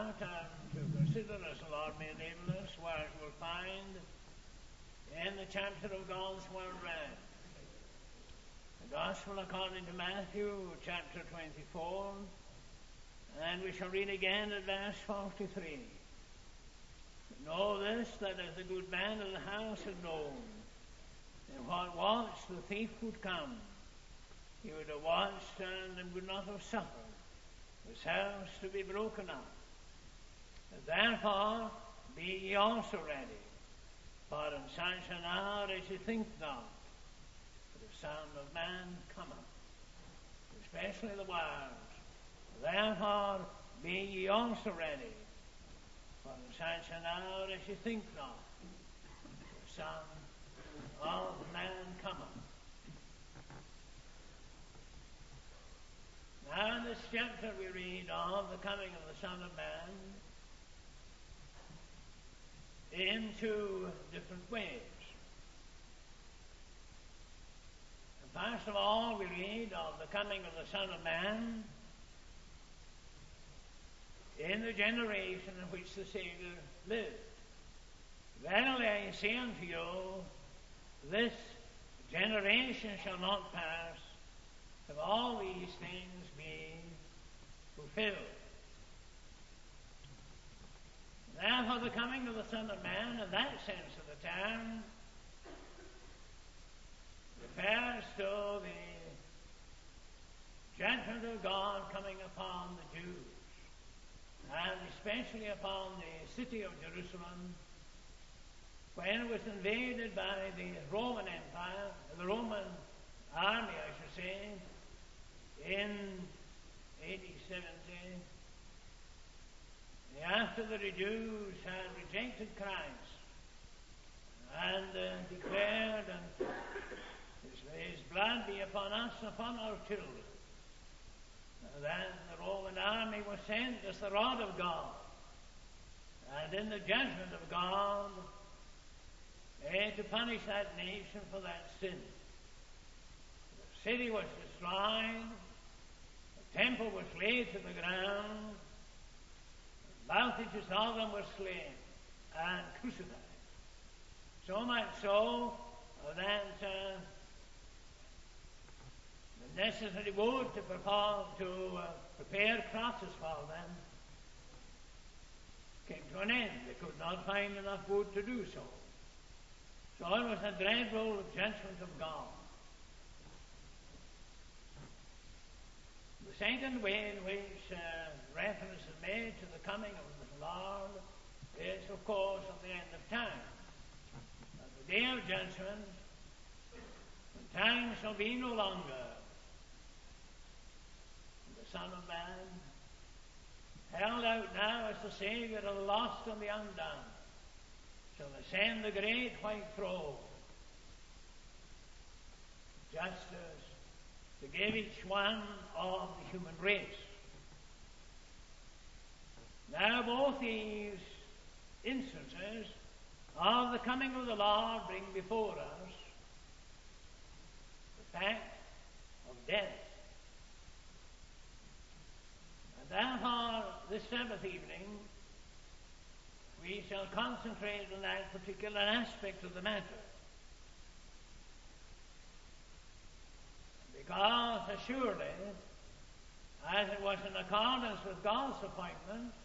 start and to consider, as the Lord may enable us, where we'll find in the chapter of God's Word read. The Gospel according to Matthew, chapter 24, and we shall read again at verse 43. Know this, that as the good man of the house had known, in what watch the thief would come, he would have watched and would not have suffered his house to be broken up. Therefore be ye also ready, for in such an hour as ye think not, the Son of Man cometh. Especially the words, therefore be ye also ready, for in such an hour as ye think not, the Son of Man cometh. Now in this chapter we read of the coming of the Son of Man in two different ways. First of all, we read of the coming of the Son of Man in the generation in which the Saviour lived. Verily I say unto you, this generation shall not pass till all these things be fulfilled. Therefore the coming of the Son of Man, in that sense of the term, refers to the judgment of God coming upon the Jews, and especially upon the city of Jerusalem, when it was invaded by the Roman Empire, the Roman army, I should say, in AD 70, after the Jews had rejected Christ and declared, and his blood be upon us and upon our children. Then the Roman army was sent as the rod of God, and in the judgment of God, to punish that nation for that sin. The city was destroyed, the temple was laid to the ground, multitudes of them were slain and crucified. So much so that the necessary wood to prepare crosses for them came to an end. They could not find enough wood to do so. So it was a dreadful judgment of God. The second way in which reference is made to the coming of the Lord is, of course, at the end of time. At the day of judgment, when time shall be no longer, the Son of Man, held out now as the Saviour of the lost and the undone, shall ascend the great white throne, justice, to give each one of the human race. Now both these instances of the coming of the Lord bring before us the fact of death. And therefore, this Sabbath evening, we shall concentrate on that particular aspect of the matter. Because assuredly, as it was in accordance with God's appointment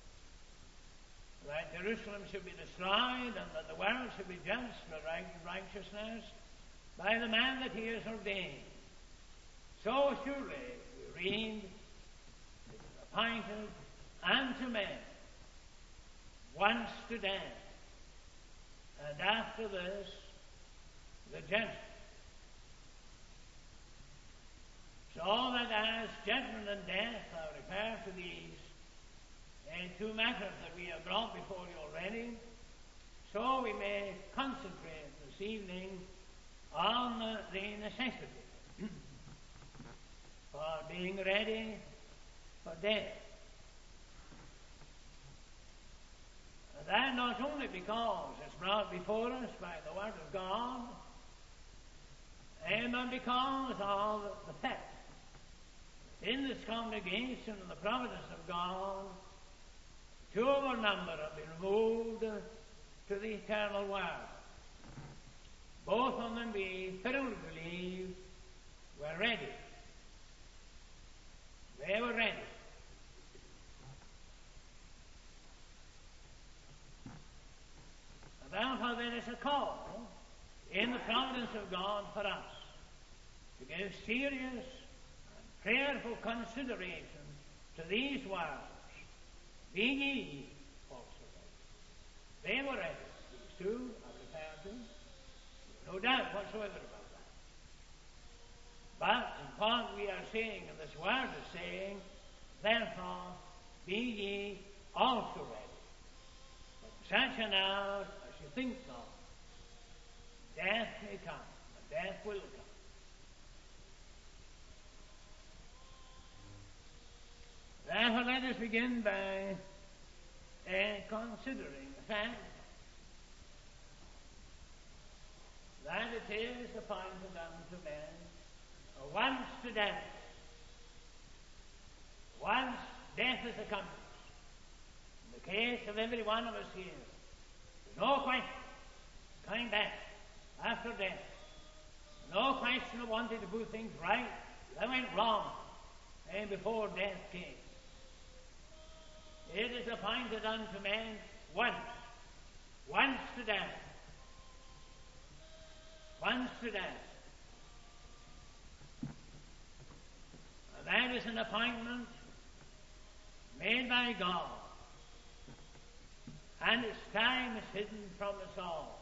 that Jerusalem should be destroyed and that the world should be judged for righteousness by the man that he has ordained, so surely we read, it is appointed unto men once to death, and after this the judgment. So that as judgment and death are referred to these two matters that we have brought before you already, so we may concentrate this evening on the necessity for being ready for death. And that not only because it's brought before us by the Word of God, but because of the fact in this congregation and the providence of God two of our number have been removed to the eternal world. Both of them, we thoroughly believe, were ready. They were ready. And therefore there is a call in the providence of God for us to give serious and prayerful consideration to these words. Be ye also ready. They were ready. These two are referred to. No doubt whatsoever about that. But in what we are saying, and this word is saying, therefore be ye also ready. From such an hour as you think not, death may come, and death will come. Therefore let us begin by considering the fact that it is appointed unto men once to die. Once death is accomplished. In the case of every one of us here, there's no question of coming back after death. No question of wanting to put things right that went wrong before death came. It is appointed unto men once to die. Once to die. And that is an appointment made by God. And its time is hidden from us all.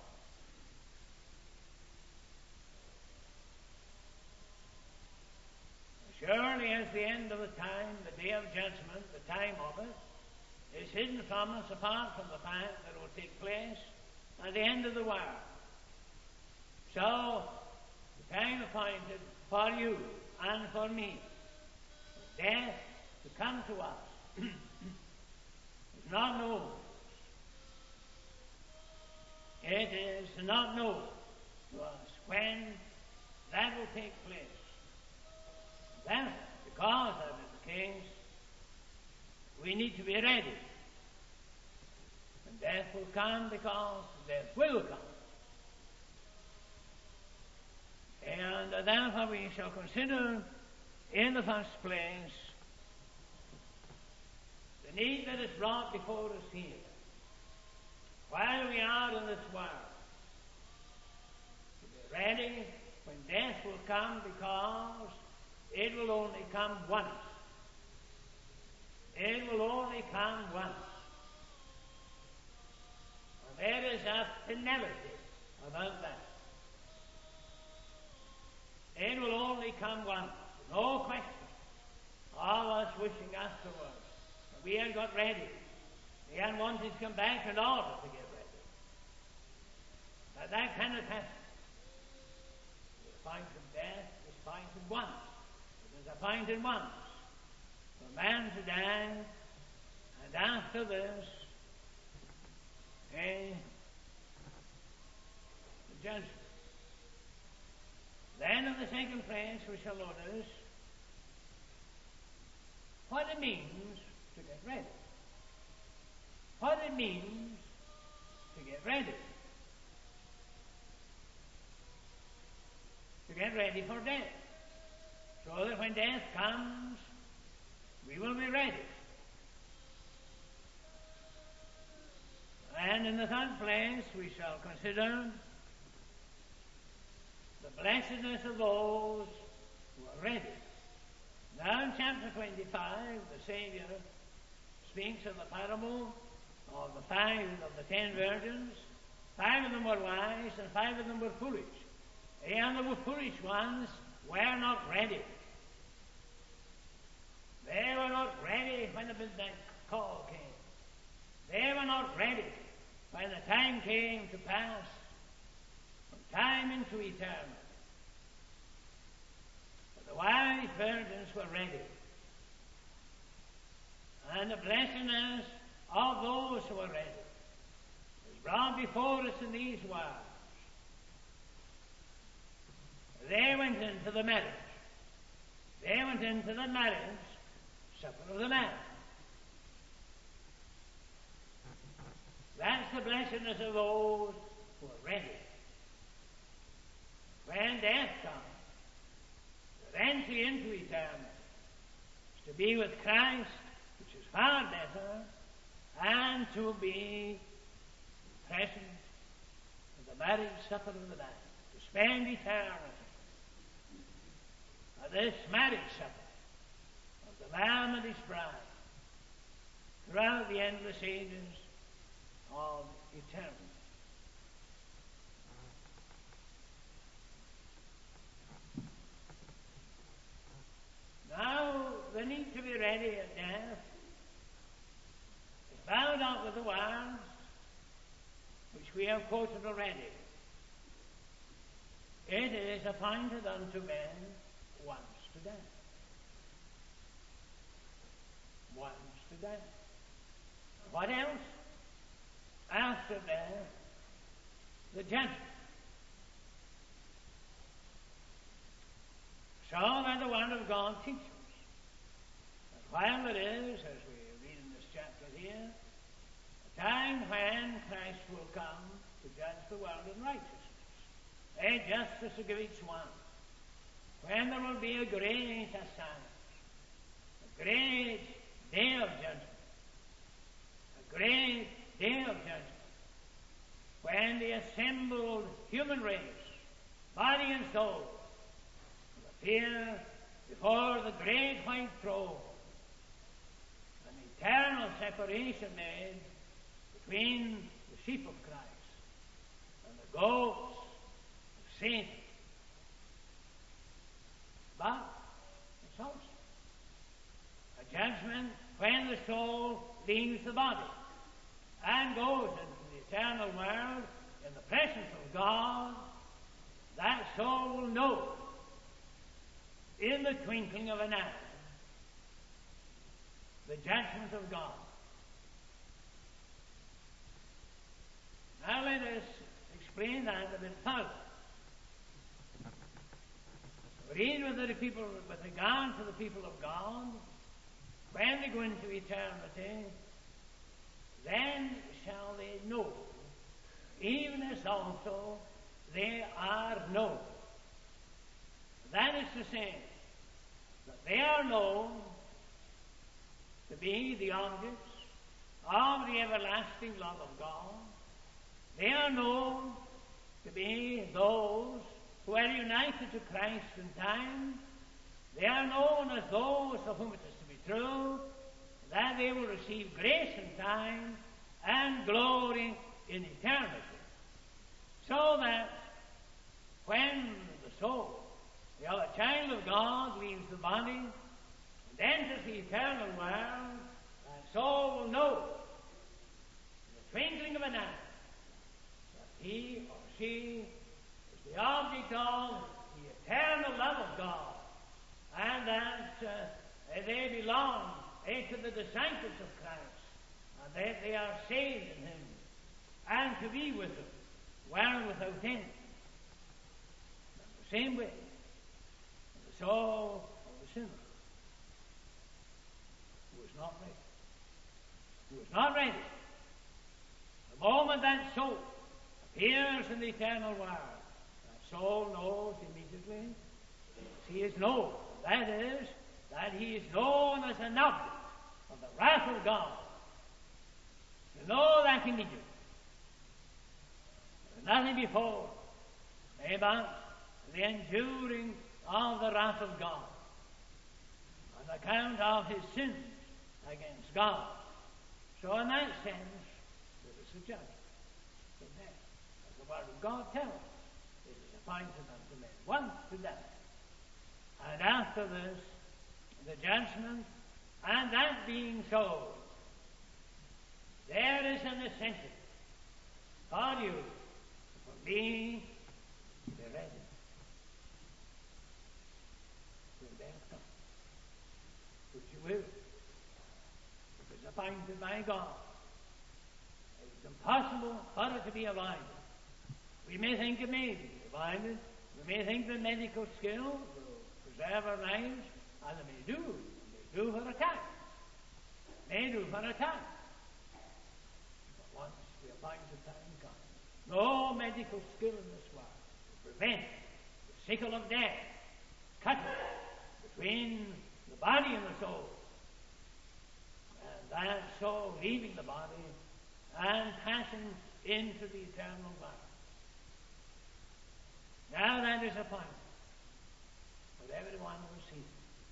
Surely as the end of the time, the day of judgment, the time of it, is hidden from us apart from the fact that it will take place at the end of the world. So, the time appointed for you and for me, death to come to us, is not known. It is not known to us when that will take place. Then, because that is the case, we need to be ready. And death will come because death will come. And therefore we shall consider in the first place the need that is brought before us here while we are in this world. To be ready when death will come, because it will only come once. It will only come once. And there is a finality about that. It will only come once. No question of us wishing afterwards. We had got ready. We had wanted to come back in order to get ready. But that cannot happen. The point of death is appointed once. It is appointed once for man to die, and after this, the judgment. Then in the second place we shall notice what it means to get ready. What it means to get ready. To get ready for death. So that when death comes, we will be ready. And in the third place we shall consider the blessedness of those who are ready. Now in chapter 25, the Saviour speaks of the parable of the 10 virgins. 5 of them were wise and 5 of them were foolish. And the foolish ones were not ready. They were not ready when the midnight call came. They were not ready when the time came to pass from time into eternity. But the wise virgins were ready. And the blessedness of those who are ready is brought before us in these words. They went into the marriage. They went into the marriage supper of the Lamb. blessedness of those who are ready. When death comes, their entry into eternity is to be with Christ, which is far better, and to be present at the marriage supper of the Lamb, to spend eternity at this marriage supper of the Lamb and his bride throughout the endless ages of eternity. Now, the need to be ready at death is bound up with the words which we have quoted already. It is appointed unto men once to die. Once to die. What else? After death, the judgment. So that the Word of God teaches that while there is, as we read in this chapter here, a time when Christ will come to judge the world in righteousness, a justice to give each one, when there will be a great assignment, a great day of judgment, a great day of judgment, when the assembled human race, body and soul, will appear before the great white throne, an eternal separation made between the sheep of Christ and the goats of Satan. But it's also a judgment when the soul leaves the body and goes into the eternal world in the presence of God. That soul will know in the twinkling of an eye the judgment of God. Now let us explain that a bit further. Read with regard to the people of God, when they go into eternity, then shall they know, even as also they are known. That is to say, that they are known to be the objects of the everlasting love of God. They are known to be those who are united to Christ in time. They are known as those of whom it is to be true that they will receive grace in time and glory in eternity. So that when the soul, the child of God, leaves the body and enters the eternal world, that soul will know in the twinkling of an eye that he or she is the object of the eternal love of God, and that they belong to the disciples of Christ, and that they are saved in Him, and to be with Him, world without end. The same way, the soul of the sinner, who is not ready. Who is not ready. The moment that soul appears in the eternal world, that soul knows immediately he is known. That is, that he is known as an object of the wrath of God. You know that immediately. There is nothing before, but the enduring of the wrath of God on account of his sins against God. So in that sense, there is a judgment for death. As the Word of God tells us, it is appointed unto men once to die. And after this, the judgment, and that being so, there is a necessity for you, for me, to be ready. Which you will. It is appointed by God. It is impossible for it to be avoided. We may think it may be avoided. We may think that medical skill will preserve our lives, and it may do for a time. May do for a time. But once the appointed time comes. No medical skill in this world to prevent the sickle of death cutting between the body and the soul, and that soul leaving the body and passing into the eternal world. Now that is appointed for everyone who sees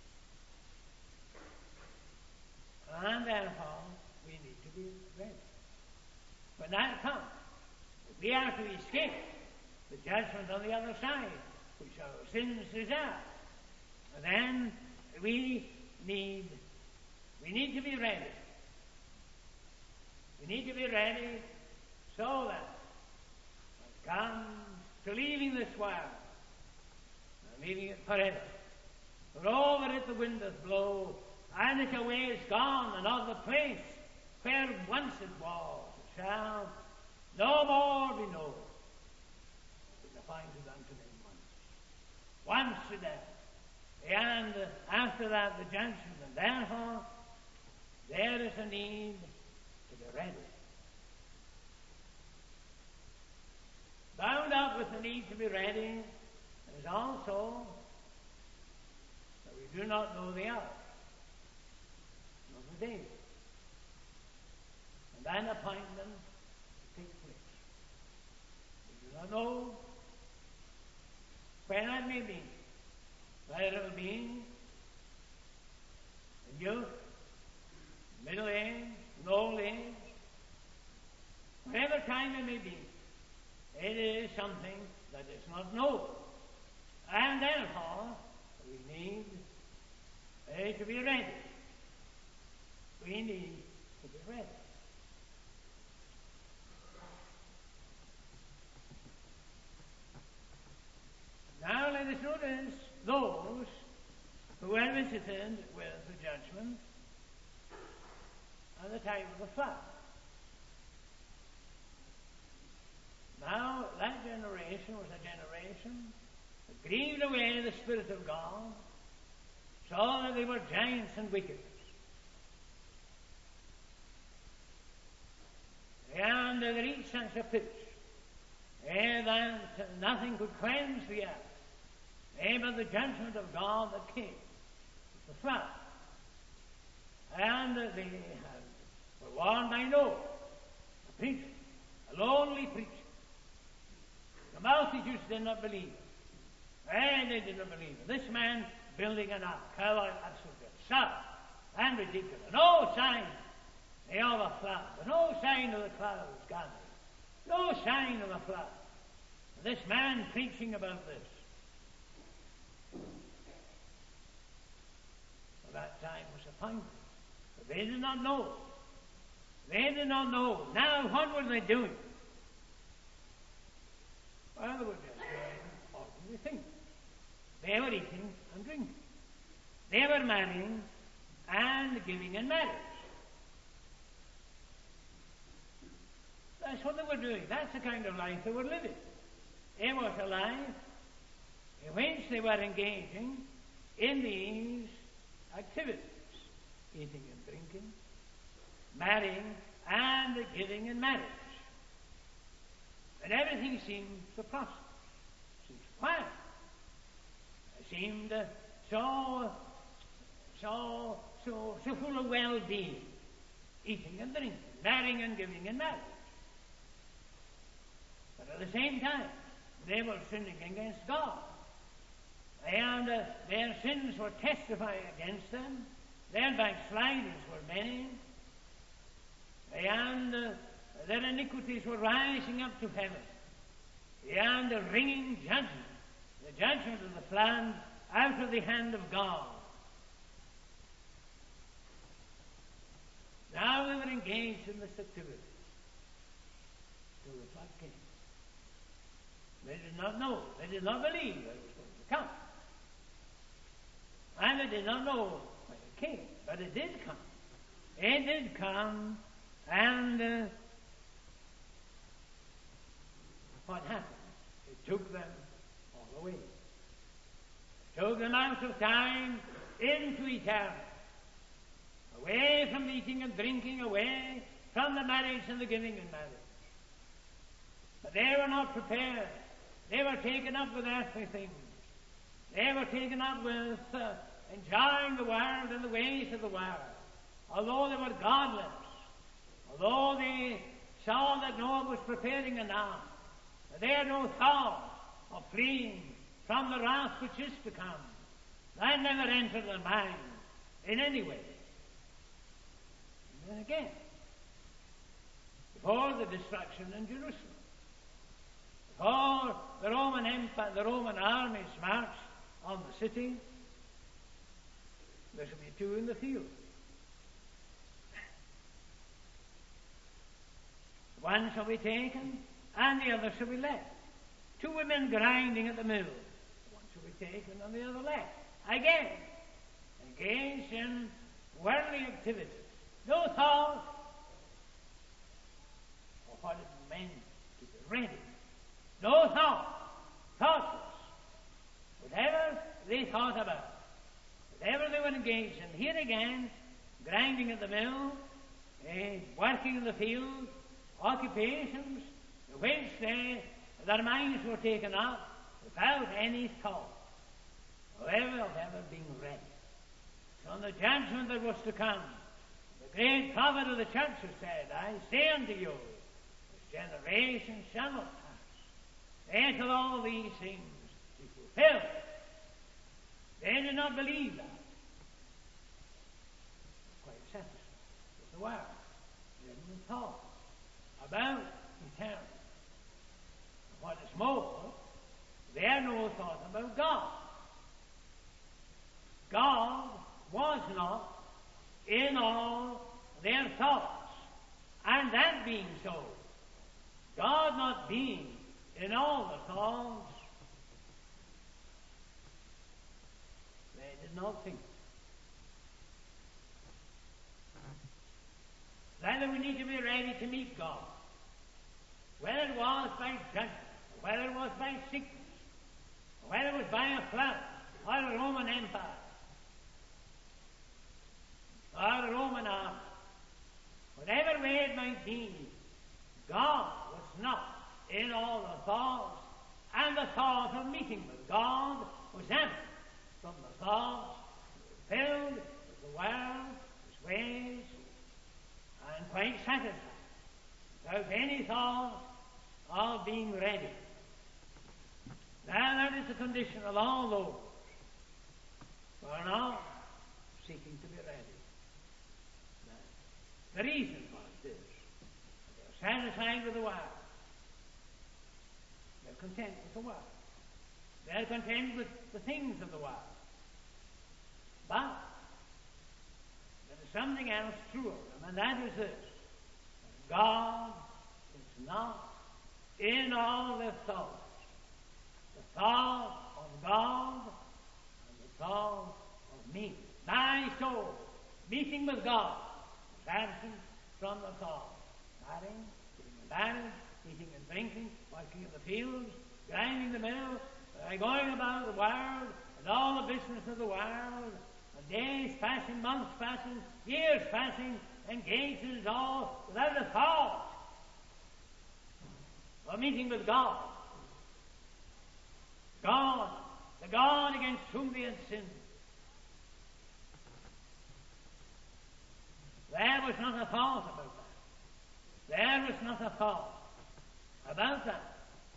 it. And therefore, we need to be ready. When that comes, if we are to escape the judgment on the other side, which our sins deserve, then we need to be ready. We need to be ready so that when it comes to leaving this world, and leaving it forever, for over it the wind doth blow, and its away is gone, and of the place where once it was, it shall no more be known. It is appointed unto men once to death, and after that the judgment, and therefore there is a need to be ready. Bound up with the need to be ready is also that we do not know the hour, nor the day, and an appointment to take place. We do not know when it may be, whether it will be in youth, middle age, in old age, whatever time it may be. It is something that is not known, and therefore we need to be ready. We need to be ready. Now let us notice those who were visited with the judgment at the time of the flood. Now, that generation was a generation that grieved away the Spirit of God, saw that they were giants and wicked. And they reached such a pitch that nothing could cleanse the earth, but the judgment of God that came, the flood. And they were warned by Noah, a preacher, a lonely preacher. The multitudes did not believe it. And they did not believe it. This man building an ark, how absolutely absurd and ridiculous. No sign of a flood, no sign of the clouds gathering, no sign of a flood. This man preaching about this. Well, that time was appointed, but they did not know. They did not know. Now, what were they doing? Well, they were just doing ordinary things. They were eating and drinking. They were marrying and giving in marriage. That's what they were doing. That's the kind of life they were living. It was a life in which they were engaging in these activities. Eating and drinking, marrying and giving in marriage. And everything seemed so prosperous, seemed quiet. It seemed so full of well-being, eating and drinking, marrying and giving in marriage. But at the same time, they were sinning against God. And their sins were testifying against them. Their backslidings were many. And their iniquities were rising up to heaven. And the ringing judgment, the judgment of the flood out of the hand of God. Now they were engaged in this activity till the flood came. They did not know, they did not believe that it was going to come. And they did not know when it came, but it did come. It did come, and what happened? It took them all away. It took them out of time into eternity. Away from eating and drinking, away from the marriage and the giving in marriage. But they were not prepared. They were taken up with earthly things. They were taken up with enjoying the world and the ways of the world. Although they were godless, although they saw that Noah was preparing an ark, they had no thought of fleeing from the wrath which is to come. That never entered their mind in any way. And then again, before the destruction in Jerusalem, before the Roman Empire, the Roman armies marched on the city, there shall be two in the field. One shall be taken, and the other shall be left. Two women grinding at the mill. One shall be taken, and the other left. Again, engaged in worldly activities. No thought of what it meant to be ready. No thought, thoughtless. Whatever they thought about, whatever they were engaged in. Here again, grinding at the mill, working in the field, occupations which their minds were taken up without any thought, however, of ever being ready. So on the judgment that was to come, the great prophet of the church has said, I say unto you, this generation shall not pass until all these things be fulfilled. They did not believe that. Quite satisfied with the word. They didn't thought about eternity. What is more, they had no thought about God. God was not in all their thoughts. And that being so, God not being in all the thoughts, they did not think. Rather, we need to be ready to meet God. Whether it was by judgment, whether it was by sickness, whether it was by a flood, or a Roman Empire, or a Roman army, whatever way it might be, God was not in all the thoughts, and the thought of meeting with God was absent from the thoughts filled with the world, His ways, and quite satisfied, without any thought of being ready. Now that is the condition of all those who are not seeking to be ready. Now, the reason for this, they are satisfied with the world. They're content with the world. They're content with the things of the world. But there is something else true of them, and that is this. God is not in all their thoughts. The thought of God and the thought of me. My soul, meeting with God, is absent from the thought. Marrying, getting married, eating and drinking, working in the fields, grinding the mill, going about the world, and all the business of the world, and days passing, months passing, years passing, engaged in it all without a thought of meeting with God. God, the God against whom they had sinned. There was not a thought about that. There was not a thought about that.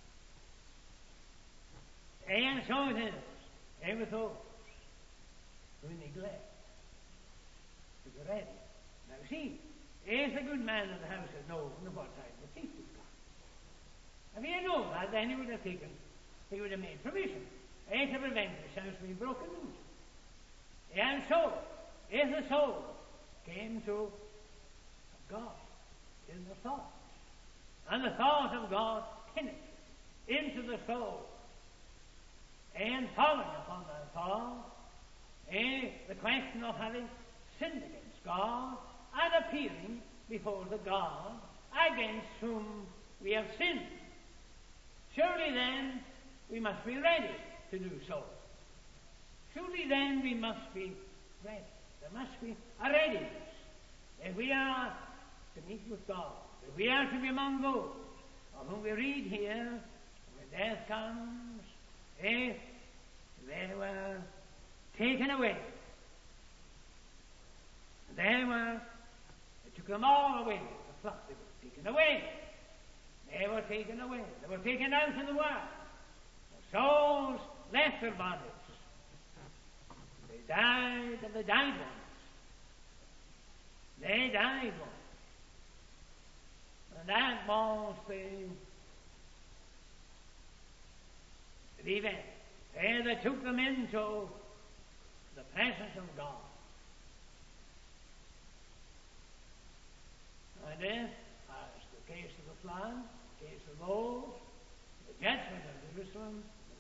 And so it is with those who neglect to be ready. Now see, if a good man in the house had known at what time the thief would come, if he had known that, then he would have made provision to prevent the house being broken into. And so, if the soul came to God in the thought, and the thought of God penetrated into the soul, and following upon that thought, the question of having sinned against God and appearing before the God against whom we have sinned. Surely then we must be ready to do so. Surely then we must be ready. There must be a readiness. If we are to meet with God, if we are to be among those of whom we read here, when death comes, if they were taken away. They took them all away. The flock, they were taken away. They were taken away. They were taken out of the world. Their souls left their bodies. They died, and they died once. They died once. And that was the event. They took them into the presence of God. And this, as the case of the flood, the case of those, the judgment of Jerusalem,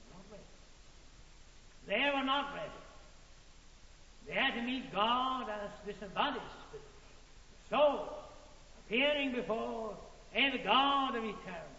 they were not ready. They had to meet God as disembodied spirit, the soul appearing before the God of eternity.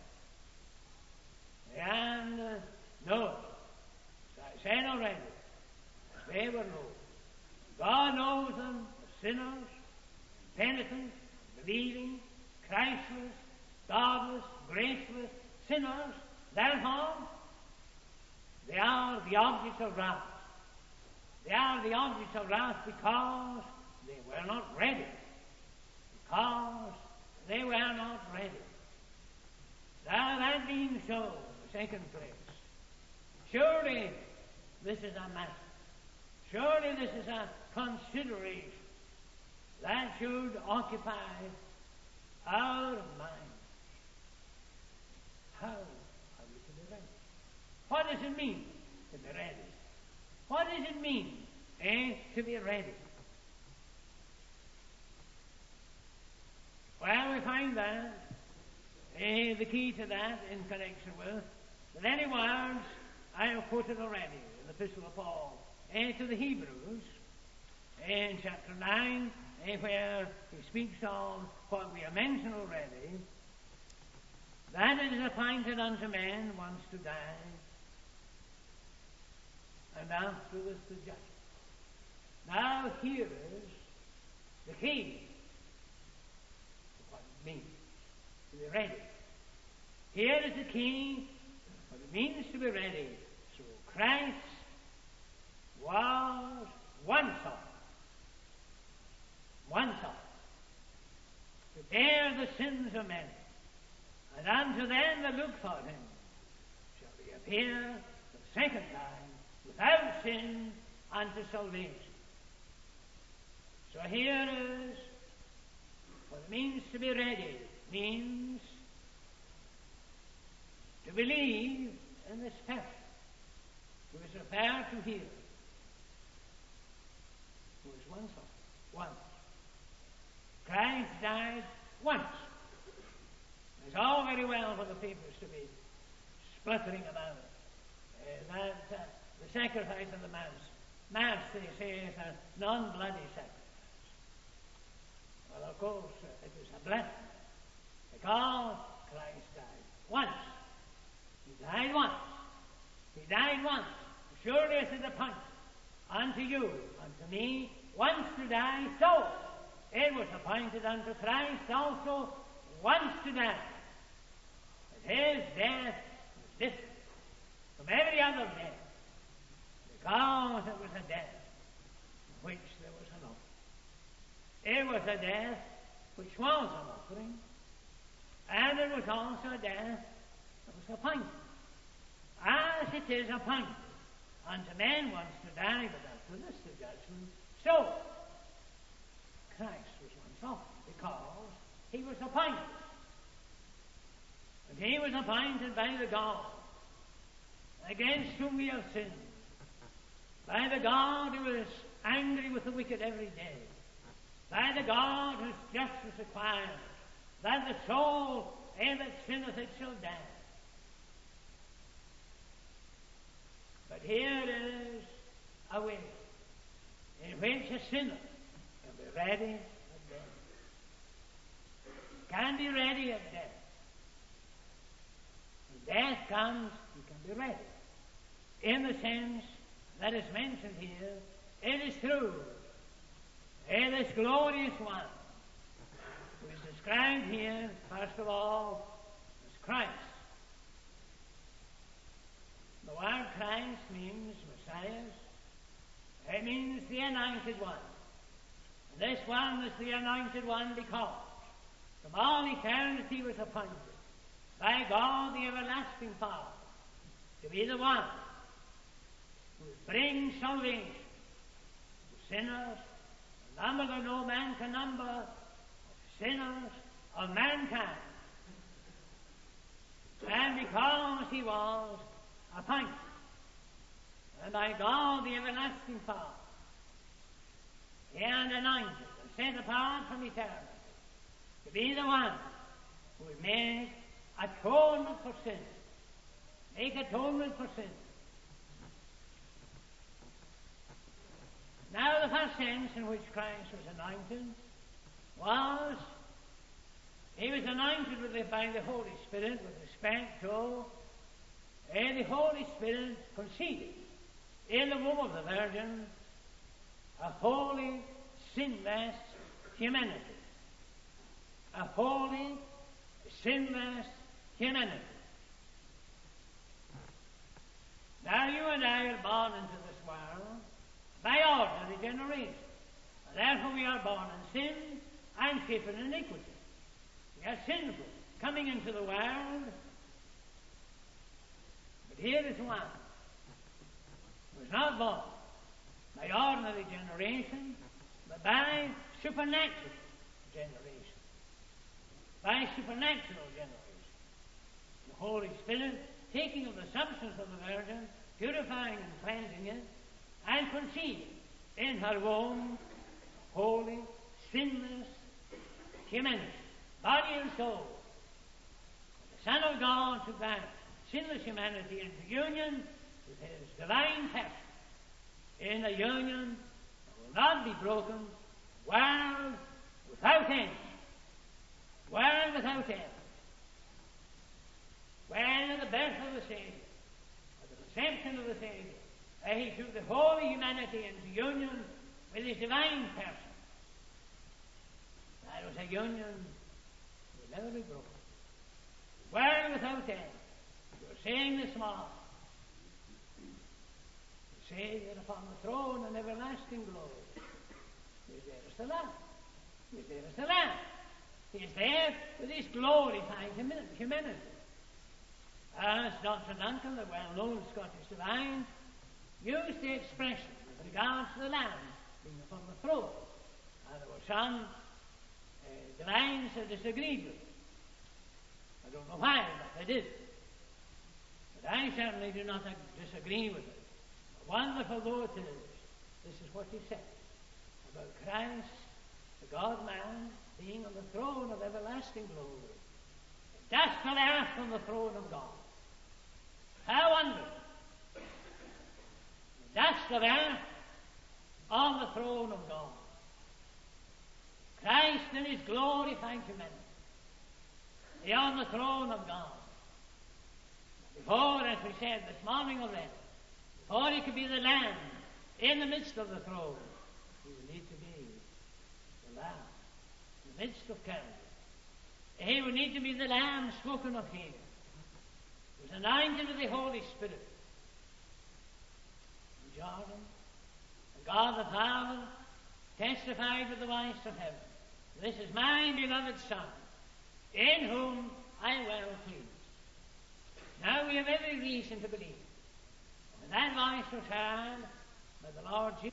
And no, as I said already, they were known. God knows them as sinners, penitent, believing, Christless, godless, graceless sinners. Therefore, they are the objects of wrath. They are the objects of wrath because they were not ready. Because they were not ready. Now, that being so, the second place, surely this is a matter. Surely this is a consideration that should occupy our minds. How are we to be ready? What does it mean to be ready? What does it mean to be ready? Well, we find that the key to that in connection with the very words I have quoted already in the Epistle of Paul to the Hebrews in chapter 9, where he speaks of what we have mentioned already, that it is appointed unto men once to die, and after this the judgment. Now here is the key to what it means to be ready. Here is the key what it means to be ready. So Christ was one soul. One soul. To bear the sins of men. And unto them that look for him shall he appear the second time without sin unto salvation. So here is what it means to be ready. It means to believe in this person who is prepared to hear, who is one soul, once. Christ died once. It's all very well for the papers to be spluttering about it. The sacrifice of the Mass, they say, is a non-bloody sacrifice. Well, of course, it was a blessing, because Christ died once. He died once. He died once. Surely it is appointed unto you, unto me, once to die, so it was appointed unto Christ also once to die. But his death was different from every other death, because it was a death in which there was an offering. It was a death which was an offering, and it was also a death that was appointed. As it is appointed unto men once to die, but after this the judgment, so Christ was once offered, because he was appointed. And he was appointed by the God against whom we have sinned, by the God who is angry with the wicked every day, by the God whose justice requires that the soul that sinneth it shall die. But here is a way in which a sinner can be ready at death. Can be ready at death. When death comes, he can be ready. In the sense that is mentioned here, it is true. This glorious one, who is described here, first of all, as Christ. The word Christ means Messiah. It means the anointed one. And this one was the anointed one because from all eternity was appointed by God the everlasting Father to be the one who would bring salvation to sinners, a number that no man can number, of sinners of mankind. And because he was appointed, and by God the everlasting Father, and anointed and set apart from eternity to be the one who would make atonement for sin. Make atonement for sin. Now the first sense in which Christ was anointed was he was anointed by the Holy Spirit with respect to the Holy Spirit conceiving in the womb of the Virgin a holy, sinless humanity. A holy, sinless humanity. Now you and I are born into this world by ordinary generation. And therefore we are born in sin and shaped in iniquity. We are sinful, coming into the world. But here is one who was not born by ordinary generation, but by supernatural generation. By supernatural generation. The Holy Spirit taking of the substance of the Virgin, purifying and cleansing it, and conceiving in her womb holy, sinless humanity, body and soul. The Son of God took that sinless humanity into union with his divine person, in a union that will not be broken, world without end. World without end. When at the birth of the Savior, at the conception of the Savior, he took the holy humanity into union with his divine person. That was a union that will never be broken. World without end. We were saying this morning, the Savior upon the throne in everlasting glory. He is there as the Lamb. He is there as the Lamb. He is there with his glorified humanity. As Dr. Duncan, the well-known Scottish divine, used the expression with regards to the Lamb being upon the throne. And there were some divines that disagreed with it. I don't know why, but they did. But I certainly do not disagree with it. Wonderful though it is, this is what he said about Christ, the God-man, being on the throne of everlasting glory. The dust of earth on the throne of God. How wonderful! The dust of earth on the throne of God. Christ in his glorified humanity. He on the throne of God. Before, as we said this morning already, before he could be the Lamb in the midst of the throne, he would need to be the Lamb in the midst of Calvary. He would need to be the Lamb spoken of here. He was anointed with the Holy Spirit. In Jordan, and God the Father testified with the voice of heaven, "This is my beloved Son, in whom I am well pleased." Now we have every reason to believe. When that voice was heard by the Lord Jesus,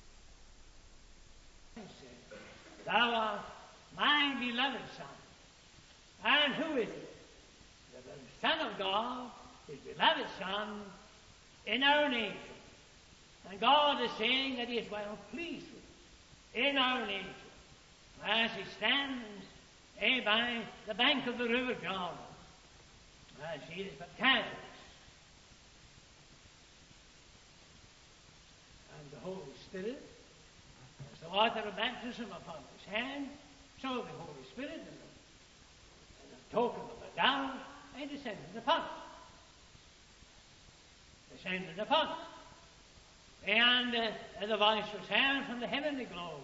he said, "Thou art my beloved Son." And who is it? The Son of God, his beloved Son, in our nature. And God is saying that he is well pleased with us in our nature. As he stands by the bank of the river Jordan, as he is baptized, and the Holy Spirit, as the water of baptism upon his hand, so the Holy Spirit, as a token of the down, and descended upon us. Descended upon us. And the voice was heard from the heavenly glory.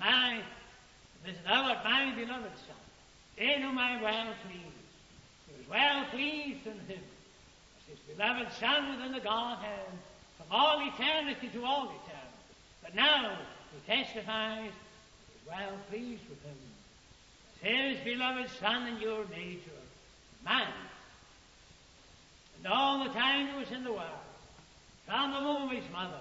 Thou art my beloved Son, in whom I am well pleased. He was well pleased in him as his beloved Son within the Godhead from all eternity to all eternity. But now he testifies he is well pleased with him as his beloved Son in your nature, man. And all the time he was in the world, from the womb of his mother,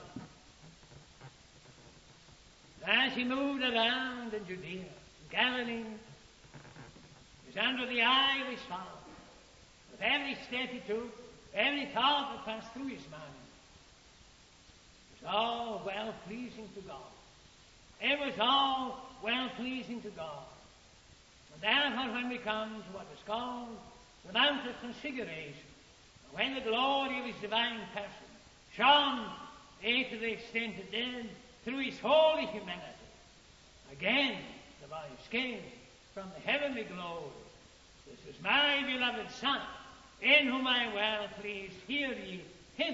as he moved around in Judea, Galilee, he was under the eye of his Father. With every step he took, every thought that passed through his mind, it was all well pleasing to God. It was all well pleasing to God. And therefore, when we come to what is called the Mount of Transfiguration, when the glory of his divine person shone to the extent it did through his holy humanity, again the voice came from the heavenly glory, "This is my beloved Son, in whom I am well pleased. Hear ye him."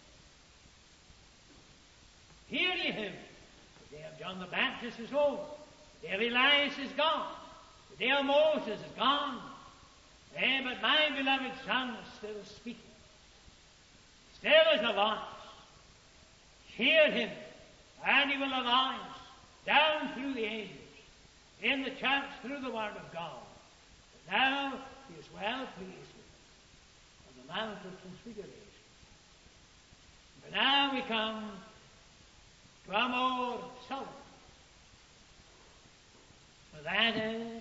Hear ye him. The day of John the Baptist is over. The day of Elias is gone. The day of Moses is gone. But my beloved Son is still speaking. Still is a voice. Hear him, and he will arise down through the ages, in the church through the Word of God. But now he is well pleased with him on the Mount of Transfiguration. But now we come to a more solemn. For that is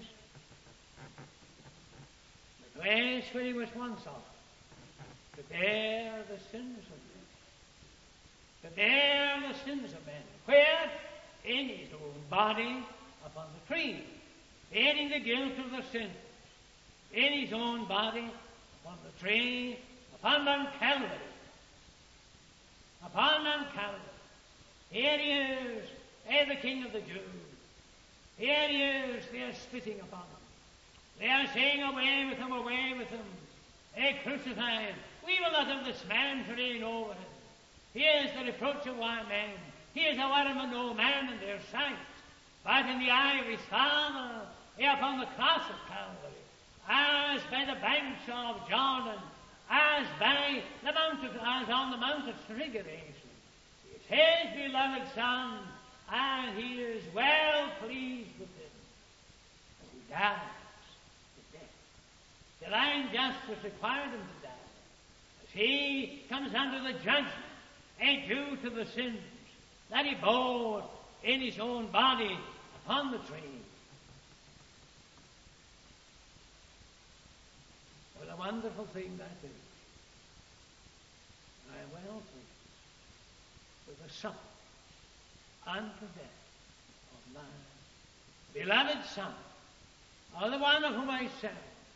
the place where he was once offered to bear the sins of men. To bear the sins of men. Where? In his own body upon the tree, bearing the guilt of the sins. In his own body upon the tree, upon Mount Calvary. Upon Mount Calvary. Here he is, the King of the Jews. Here he is, they are spitting upon him. They are saying, "Away with him, away with him. Crucify him. We will not have this man to reign over him. He is the reproach of our men. He is a worm and no man in their sight." But in the eye of his Father, upon the cross of Calvary, as by the banks of Jordan, as on the Mount of Transfiguration, he is his beloved Son, and he is well pleased with him. As he dies to death. Divine justice required him to die. As he comes under the judgment due to the sins that he bore in his own body upon the tree. What a wonderful thing that is. I am well pleased with the suffering unto death of my beloved Son, or the one of whom I serve.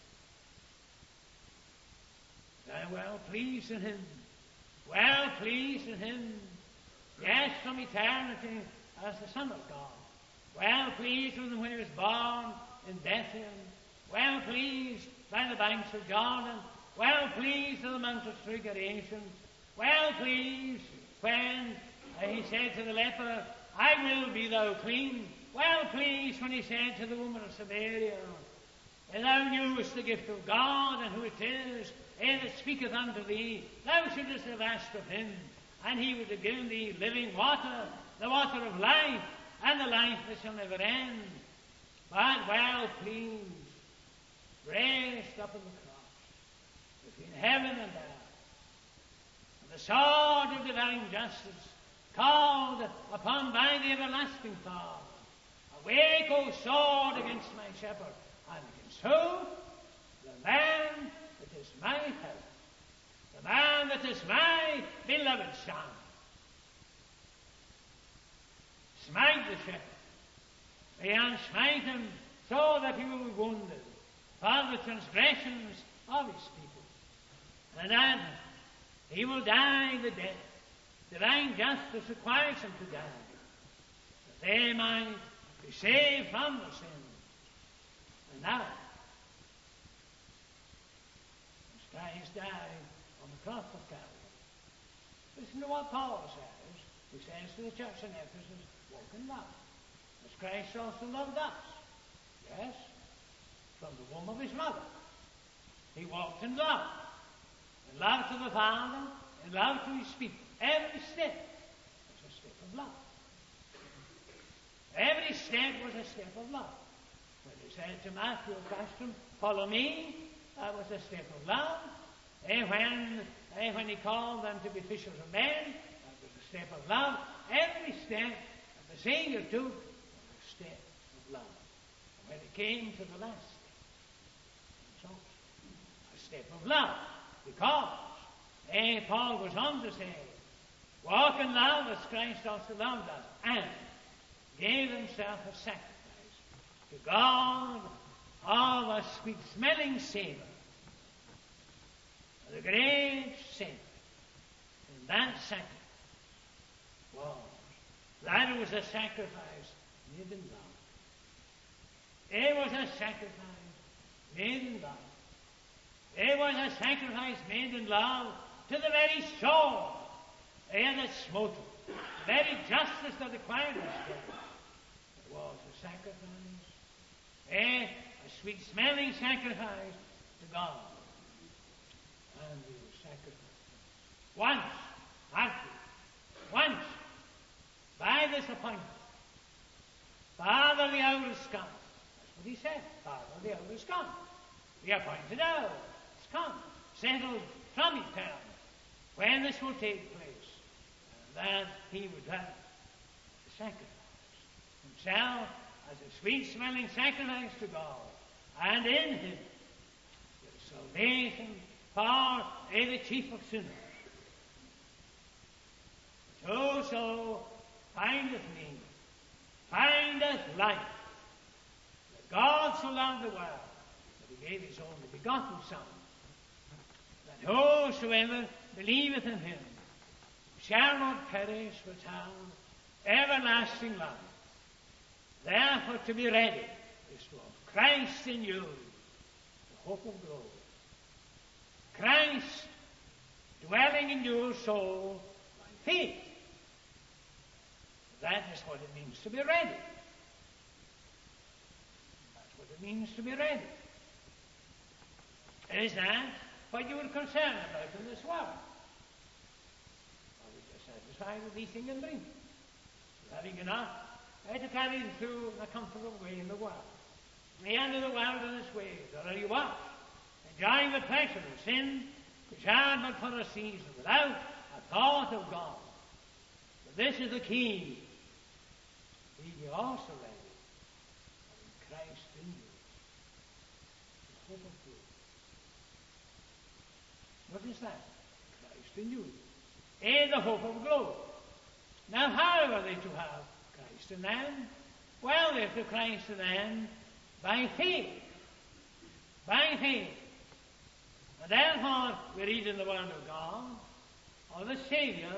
I am well pleased in him. Well pleased in him. Yes, from eternity as the Son of God. Well pleased with him when he was born in Bethlehem. Well pleased by the banks of Jordan. Well pleased on the Mount of Transfiguration. Well pleased when he said to the leper, "I will be thou clean." Well pleased when he said to the woman of Samaria, "Thou knewest the gift of God, and who it is that speaketh unto thee. Thou shouldest have asked of him, and he would have given thee living water, the water of life, and the life that shall never end." But well pleased, raised up on the cross, between heaven and earth, and the sword of divine justice called upon by the everlasting Father, "Awake, O sword, against my shepherd, and against who? The man that is my help, the man that is my beloved Son." Smite the shepherd, and smite him so that he will be wounded for the transgressions of his people, and that he will die the death divine justice requires him to die, that they might be saved from the sin. And now, as Christ died on the cross of Calvary, listen to what Paul says. He says to the church in Ephesus, "Walk in love, as Christ also loved us." Yes, from the womb of his mother. He walked in love. In love to the Father, in love to his people. Every step was a step of love. Every step was a step of love. When he said to Matthew Custom, follow me, that was a step of love. And when he called them to be fishers of men, that was a step of love. Every step that the Savior took was a step of love. And when it came to the last step, it was also a step of love. Because Paul goes on to say, walk in love as Christ also loved us, and gave himself a sacrifice to God of a sweet-smelling savour. The great sin in that sacrifice was a sacrifice made in love. It was a sacrifice made in love. It was a sacrifice made in love to the very soul that smote him, the very justice that required his death. It was a sacrifice, a sweet-smelling sacrifice to God. And he was sacrificed once, once, by this appointment. Father, the hour is come. That's what he said. Father, the hour is come. The appointed hour is come. Settled from eternity when this will take place. And that he would have the sacrifice himself as a sweet-smelling sacrifice to God. And in him the salvation for the chief of sinners. Whoso findeth me, findeth life. That God so loved the world that he gave his only begotten Son, that whosoever believeth in him shall not perish but have everlasting life. Therefore to be ready is to have Christ in you, the hope of glory. Christ dwelling in your soul by faith. That is what it means to be ready. That's what it means to be ready. Is that what you were concerned about in this world? Are we just satisfied with eating and drinking? Having enough to carry you through a comfortable way in the world. The end of the world in its ways, or are you what? Enjoying the pleasure of sin, which are but for a season, without a thought of God. But this is the key. Be ye also ready, having Christ in you, the hope of glory. What is that? Christ in you. The hope of glory. Now how are they to have Christ in them? Well, they have to Christ in them by faith. By faith. And therefore, we read in the Word of God of the Saviour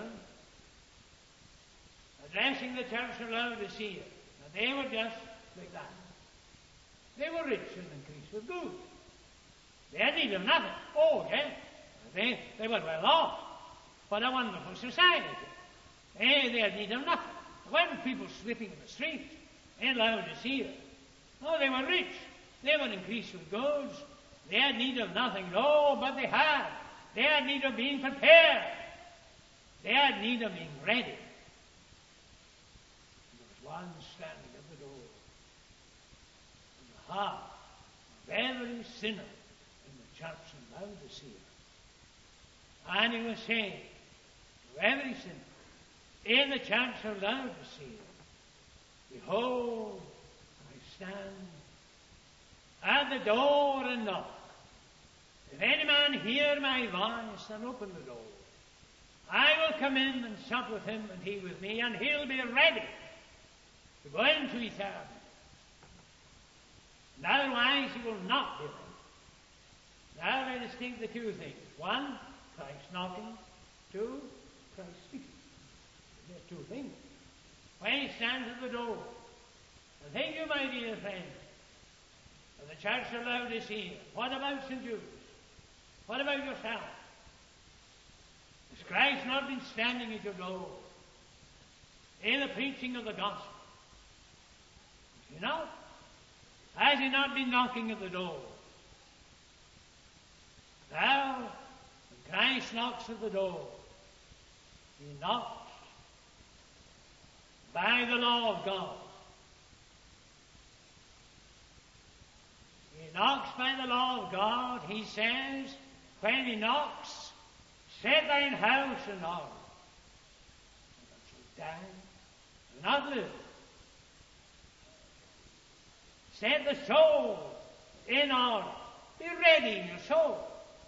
addressing the church of Laodicea. And they were just like that. They were rich and increased with goods. They had need of nothing. Oh, yes. They were well off. What a wonderful society. They had need of nothing. There weren't people sleeping in the streets in Laodicea. No, they were rich. They were increased with goods. They had need of nothing. No, but they had. They had need of being prepared. They had need of being ready. There was one standing at the door. In the heart of every sinner in the church in Laodicea. And he was saying to every sinner in the church of Laodicea, behold, I stand at the door and knock. If any man hear my voice and open the door, I will come in and sup with him and he with me, and he'll be ready to go into eternity. And otherwise he will not be ready. Now let us think the two things. One, Christ knocking. Two, Christ speaking. There's two things. When he stands at the door, and think you, my dear friend, of the church of Laodicea, what about St. Judas? What about yourself? Has Christ not been standing at your door in the preaching of the gospel? Has he not? Has he not been knocking at the door? Christ knocks at the door. He knocks by the law of God. He knocks by the law of God. He says, when he knocks, set thine house in order. And die, do not live. Set the soul in order. Be ready in your soul.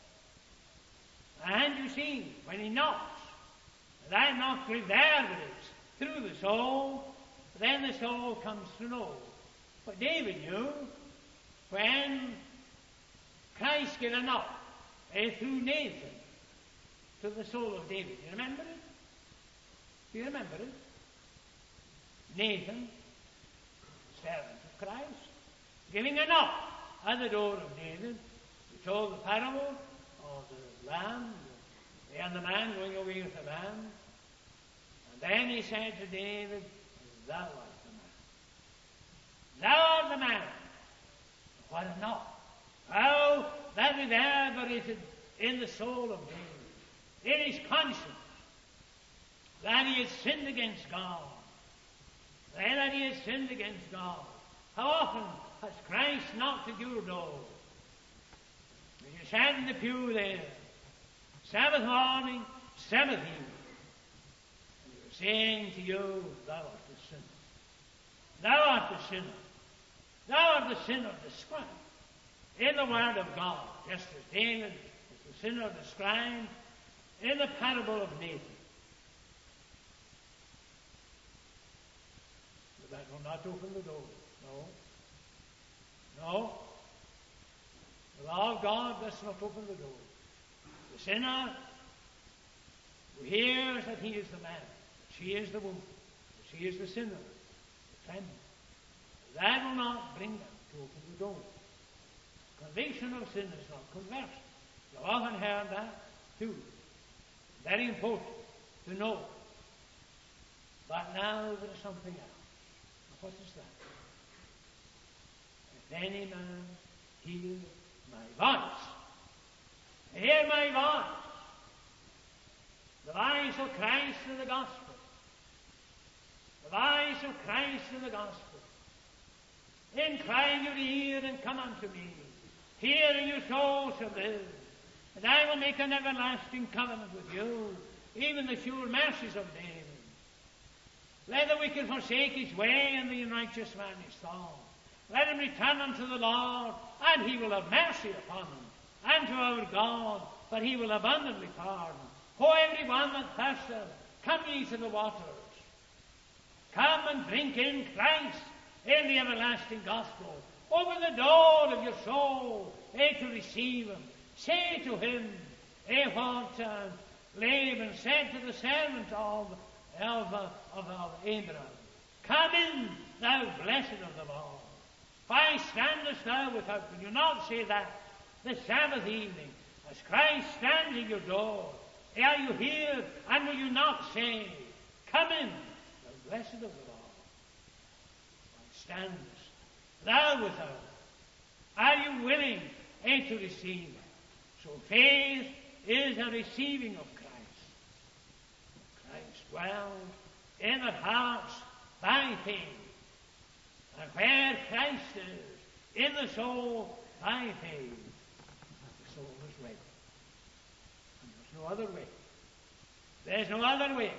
And you see, when he knocks, that knock reverberates through the soul, then the soul comes to know. But David knew when Christ gave a knock through Nathan to the soul of David. Do you remember it? Do you remember it? Nathan, servant of Christ, giving a knock at the door of David. He told the parable of the lamb and the man going away with the lamb. And then he said to David, thou art the man. Thou art the man. What a knock. How that reverberated in the soul of David, in his conscience, that he had sinned against God. That he had sinned against God. How often has Christ knocked at your door? When you sat in the pew there, Sabbath morning, Sabbath evening, and he was saying to you, thou art the sinner. Thou art the sinner. Thou art the sinner described in the Word of God, just as David was the sinner described in the parable of Nathan. But that will not open the door. No. No. The law of God does not open the door. The sinner who hears that he is the man, that she is the woman, that she is the sinner, the friend, that will not bring them to open the door. Conviction of sin is not conversion. You've often heard that too. Very important to know. But now there is something else. What is that? If any man hear my voice, hear my voice, the voice of Christ in the gospel, the voice of Christ in the gospel, incline your ear and come unto me. Hear and your soul shall live. And I will make an everlasting covenant with you, even the sure mercies of David. Let the wicked forsake his way, and the unrighteous man his thought. Let him return unto the Lord, and he will have mercy upon him, and to our God, but he will abundantly pardon. O every one that thirsteth, come ye to the waters. Come and drink in Christ, in the everlasting gospel. Open the door of your soul, to receive him. Say to him, what Laban said to the servant of Abraham, come in, thou blessed of the Lord. Why standest thou without? Will you not say that the Sabbath evening, as Christ stands at your door? Are you here? And will you not say, come in, thou blessed of the Lord? Why standest thou without? Are you willing to receive? So faith is a receiving of Christ. Christ dwells in our hearts by faith. And where Christ is, in the soul by faith, the soul is ready. And there's no other way. There's no other way.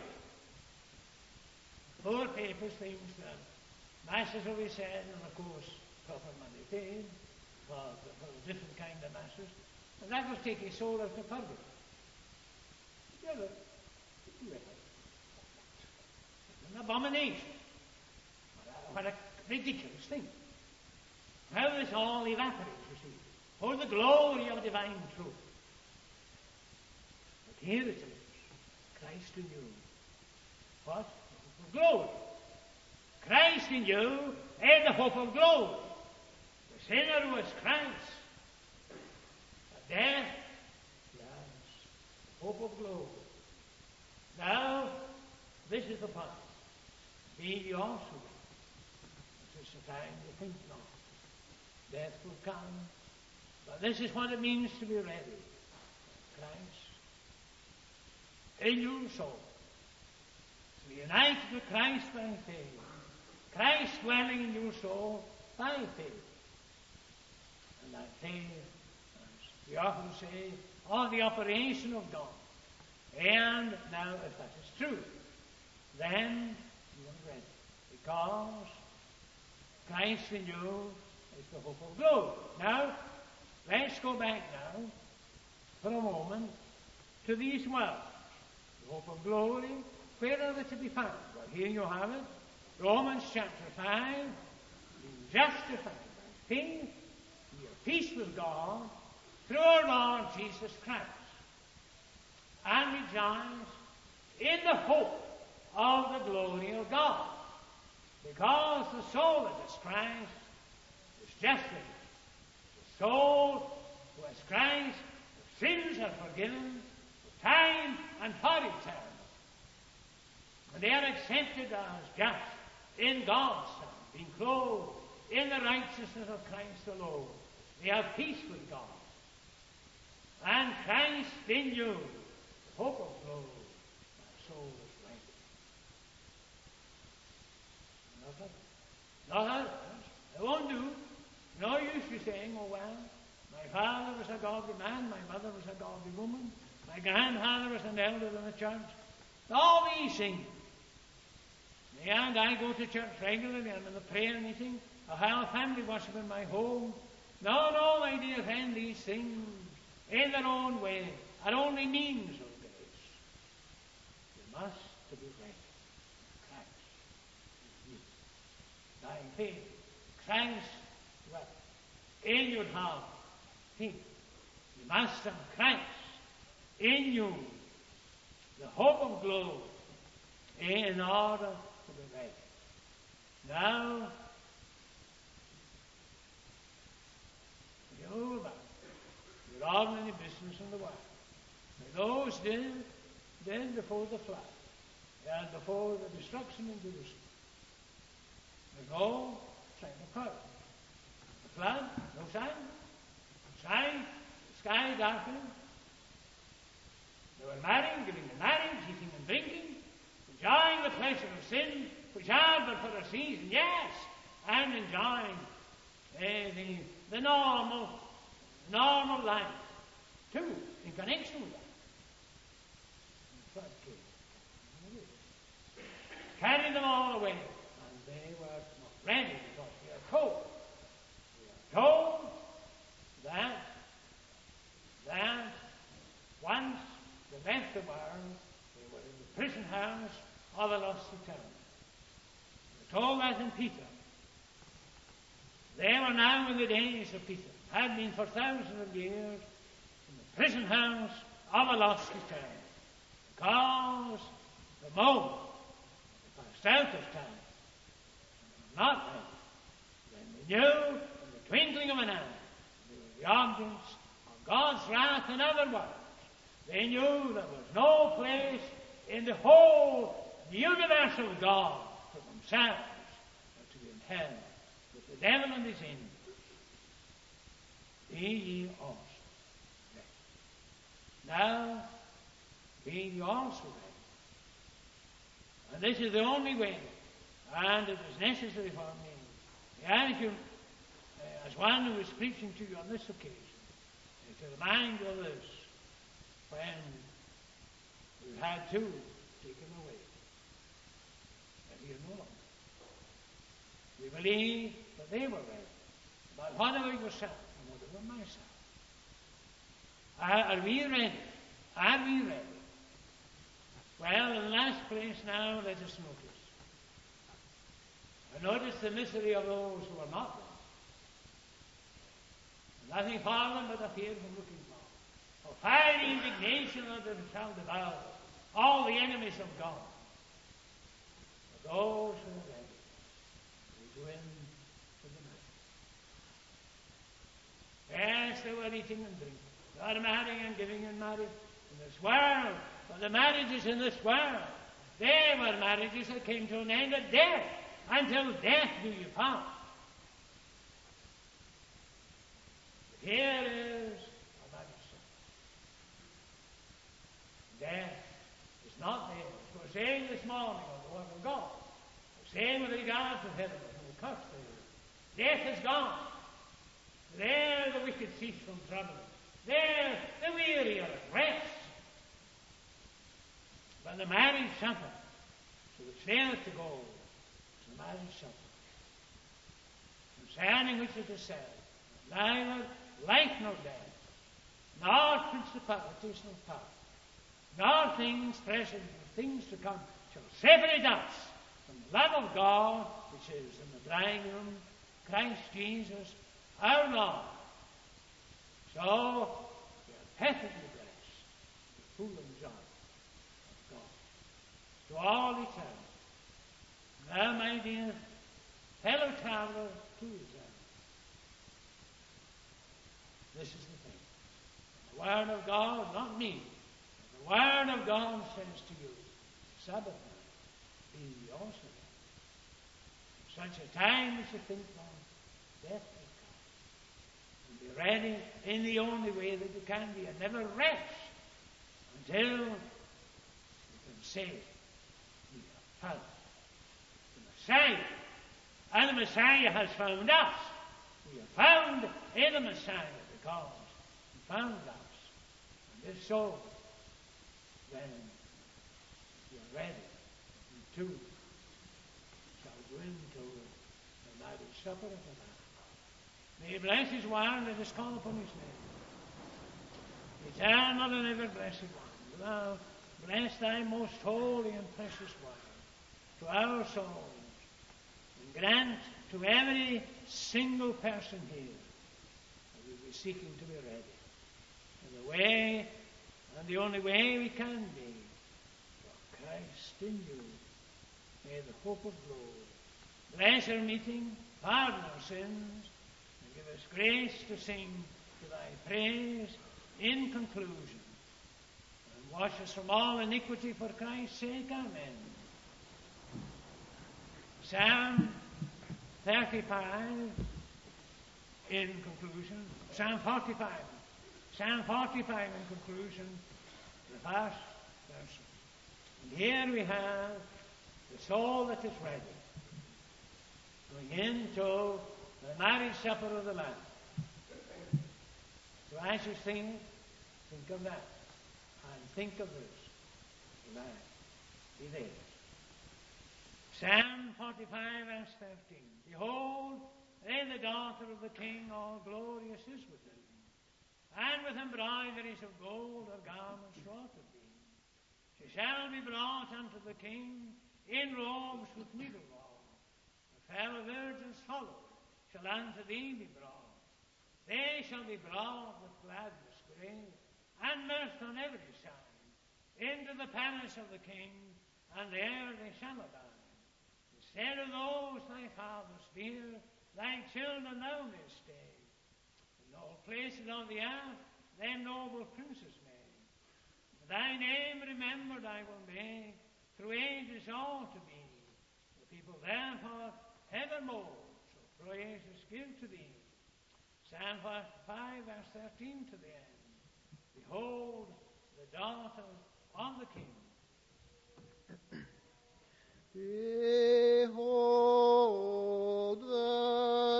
Poor papers things that masses will be said, and of course proper money paid for a different kind of masses, and that will take his soul out of purgatory. Did you ever? It's an abomination. What a ridiculous thing. How this all evaporates, you see, for the glory of divine truth. But here it is, Christ in you. What? The hope of glory. Christ in you is the hope of glory. The sinner was Christ. The death, yes, the hope of glory. Now, this is the point. Be ye also. This is the time to think not. Death will come. But this is what it means to be ready. Christ. in your soul. So united with Christ by faith. Christ dwelling in your soul by faith. And that faith, as we often say, on the operation of God. And now, if that is true, then you are ready. Because Christ in you is the hope of glory. Now, let's go back now, for a moment, to these words. The hope of glory, where are they to be found? Well, here you have it. Romans chapter 5, being justified by faith, we have peace with God through our Lord Jesus Christ, and rejoice in the hope of the glory of God. Because the soul that is Christ is justified. The soul who has Christ, the sins are forgiven, for time and for eternity. And they are accepted as just in God's sight, being clothed in the righteousness of Christ alone. They have peace with God. And Christ in you, the hope of glory, my soul is ready. Not others. It won't do. No use you saying, oh well, my father was a godly man, my mother was a godly woman, my grandfather was an elder in the church. All these things. And I go to church regularly, I'm in the prayer meeting, I have a family worship in my home. No, my dear friend, these things, in their own way, are only means of grace. You must to be ready. Christ. By faith. Christ, well, in your heart, faith. You must have Christ in you, the hope of glory, in order to be ready. Now, you about your ordinary business in the world. Those did before the flood, and before the destruction in Jerusalem. They go, sign of cloud. The flood, no sign. Sign, the sky darkened. They were marrying, giving in marriage, eating and drinking, enjoying the pleasure of sin, which are but for a season, yes, and enjoying the normal life, too, in connection with that. And the flood came. Carried them all away, and they were not ready because we are told. We are told that once they left the world, they were in the prison house of a lost eternity. We're told that in Peter. They were now in the days of Peter, had been for thousands of years in the prison house of a lost eternity. Because the moment they passed out of time, and were not ready, then they knew in the twinkling of an eye they were the objects of God's wrath in other words. They knew there was no place in the whole universal God for themselves but to be in hell with the devil and his angels. Be ye also ready. Now, be ye also ready. And this is the only way, and it is necessary for me, as one who is preaching to you on this occasion, to remind you of this, when we had two taken away, and here no longer. We believe that they were ready, but whatever yourself and whatever myself. Are we ready? Are we ready? Well, in the last place now, let us notice the misery of those who are not ready. Nothing for them but a fear from looking for. For fiery indignation that they shall devour all the enemies of God. But those who are ready, they go in to the night. Yes, they were eating and drinking. They were marrying and giving in marriage in this world. But the marriages in this world, they were marriages that came to an end at death. Until death do you part. But here is a matter. Death saying this morning of the Word of God. We're saying with regard to heaven, no curse there. Death is gone. There the wicked cease from troubling. There the weary are at rest. But the marriage supper, to which faileth to go, is the marriage supper, concerning which it is said, neither life nor death, nor principalities nor power, nor things present nor things to come, shall separate us from the love of God which is in the bridegroom, Christ Jesus, our Lord. So, we are perfectly blessed, the full enjoyment of God, to all eternity. Now, my dear fellow traveler to eternity, this is the thing. The Word of God, not me, the Word of God says to you, Sabbath night, be ye also ready. Such a time as you think of, death will come. And be ready in the only way that you can be, and never rest until you can say, we have found the Messiah. And the Messiah has found us. We are found in the Messiah because he found us. And if so, then you are ready. You too shall go into the marriage supper of the Lamb. May he bless his word, let us call upon his name. Eternal and ever blessed one, thou bless thy most holy and precious word to our souls, and grant to every single person here that we be seeking to be ready in the way and the only way we can be for Christ in you. May the hope of glory bless our meeting, pardon our sins, and give us grace to sing to thy praise in conclusion, and wash us from all iniquity for Christ's sake. Amen. Psalm 35 in conclusion. Psalm 45. Psalm 45 in conclusion, the first verse. And here we have the soul that is ready, going into the marriage supper of the Lamb. So as you think of that, and think of this. The Lamb, be there. Psalm 45, verse 13. Behold, they the daughter of the King, all glorious is within, and with embroideries of gold her garments wrought of thee. She shall be brought unto the King in robes with needle-wall. The fair virgins follow, shall unto thee be brought. They shall be brought with gladness great, and mirth on every side, into the palace of the King, and there they shall abide. Instead of those thy fathers dear, thy children thou mayst stay. In all places on the earth, them noble princes made. Thy name remembered I will make, through ages all to be. The people therefore evermore shall praises give to thee. Psalm 5, verse 13 to the end. Behold, the daughter of the King. Behold the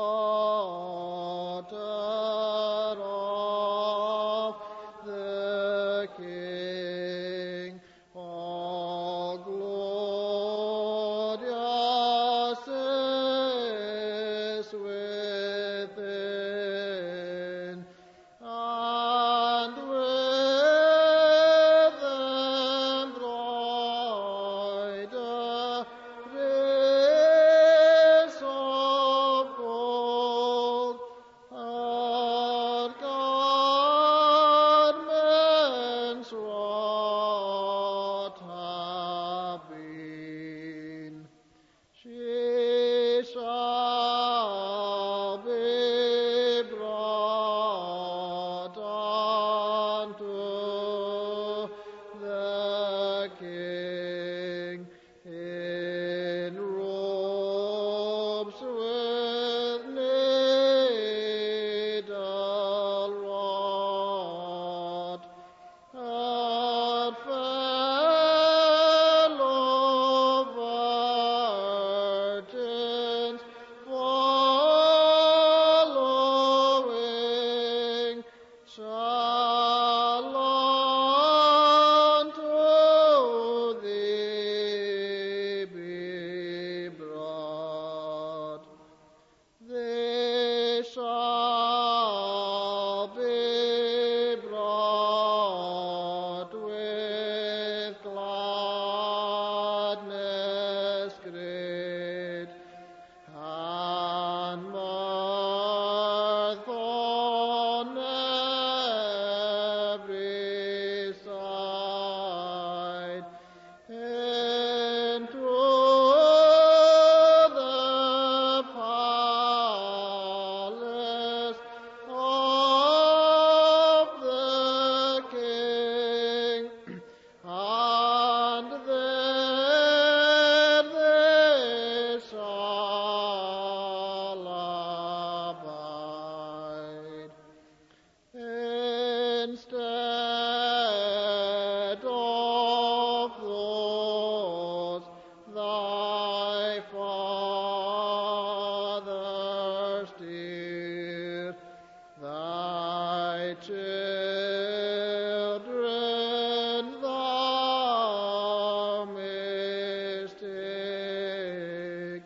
daughter of the King, all glorious is within, and with embroidery shall unto thee be brought. They shall be brought with gladness great, and mirth on every side, into the palace of the King, and there they shall abide. Instead of those thy fathers dear, thy children thou mayst take,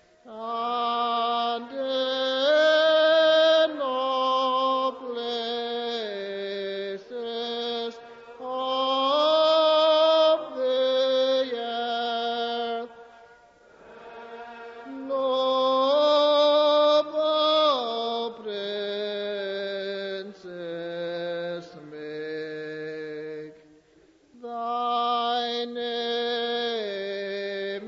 and in all places of the earth noble princes make thy name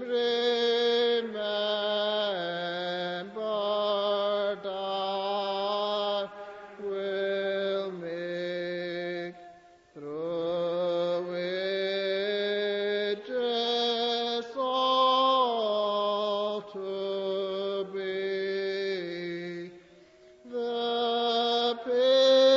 remembered. I will make through ages all to be the